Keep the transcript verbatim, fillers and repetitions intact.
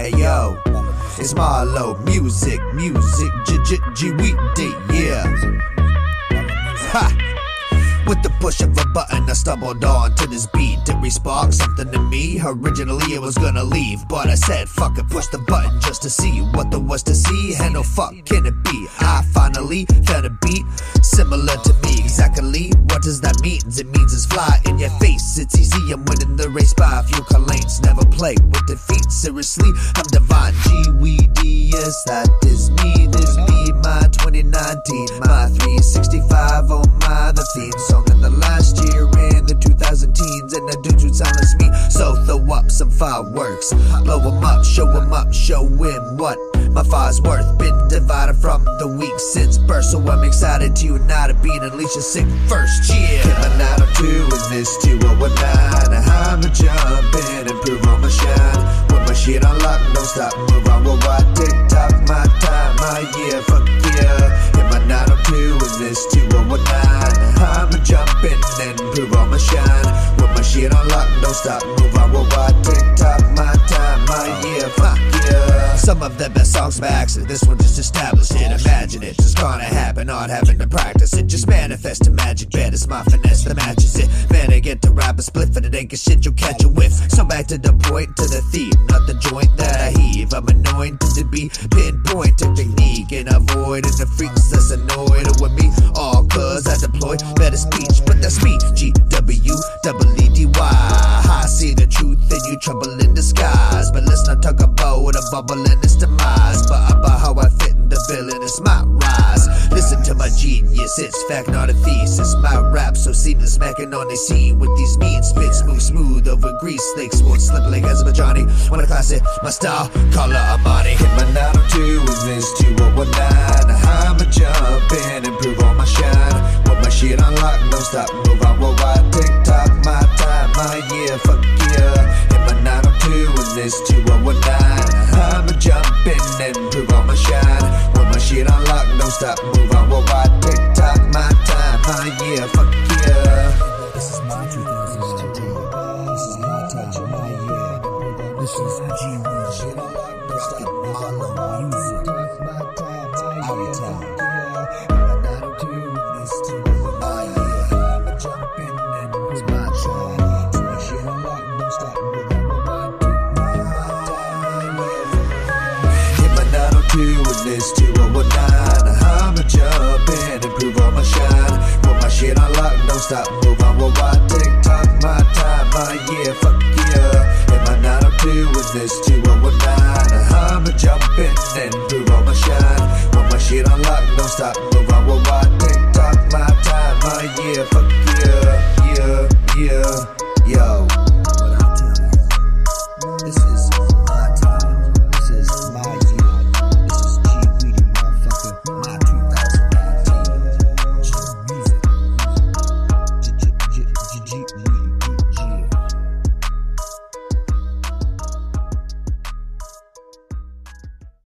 Hey yo, it's Marlo, music, music, G-G-G-We-D, yeah. Ha! With the push of a button, I stumbled on to this beat. It re-sparked something in me. Originally it was gonna leave, but I said fuck it, push the button just to see what there was to see. And no fuck can it be. I finally found a beat similar to me. Exactly what does that mean? It means it's fly in your face. It's easy, I'm winning the race by a few lanes. Never play with defeat, seriously, I'm divine. G-We-D, yes, that is me. This be my twenty nineteen, my three sixty-five on my the theme song in the last year in the two thousand teens, and the dudes would silence me. So throw up some fireworks, blow them up, show them up, show him what my fire's worth. Been divided from the week since birth, so I'm excited to unite a beat and unleash a sick first. Yeah, hit my nine oh two in this two oh one nine. I'ma jump in and prove on my shine. With my shit on lock, don't stop, move on, roll wide, tick tock, my time, my year, fuck yeah. Hit my nine oh two in this two oh one nine. I'ma jump in and prove on my shine. With my shit on lock, don't stop, move on, roll wide, tick tock, my time, my year, fuck yeah. Some of the best songs by accident, this one just established it. Imagine it just gonna happen, not having to practice it. Just manifest the magic bed, it's my finesse that matches it. Man, I get to rap a split for the ain't shit, you'll catch a whiff. So back to the point, to the theme, not the joint that I heave. I'm anointed to be pinpoint to technique and avoiding the freaks that's annoyed with me. All cause I deploy better speech, but that's me. G W E E D Y. I see the truth in you, trouble in disguise. But let's not talk about a bubble and its demise, but about how I fit in the bill and it's my rise. Listen to my genius, it's fact, not a thesis. My rap so seamless, smacking on the scene with these mean spits. Move smooth over grease snakes, won't slip like Azerbaijani. When I class it, my style, color Armani. Hit my nine oh two with this two oh one nine. I'ma jump in and prove on my shine. With my shit on lock, don't stop, move on, roll wide, tick tock, my time, my year, fuck yeah. Hit my nine oh two with this two oh one nine. I'ma jump in and prove on my shine. With my shit on lock, don't stop, move on, roll wide, tick tock, my time, my year, fuck yeah. This is my two thousand nineteen. This is my touch of my year. This is G-World. Shit on lock, don't stop, Marlo, music. My time, my year. Yeah. My nine oh two with this two oh my year. I'ma jump in and prove my shine. With my shit on lock, don't stop, move on, roll wide, tick tock, my time, my year. Hit my nine oh two with this two oh one nine. I'ma jump in and prove on my shine. With my shit on lock, don't stop, move on, roll wide, tick tock, my time, my year, fuck yeah. Hit my nine oh two with this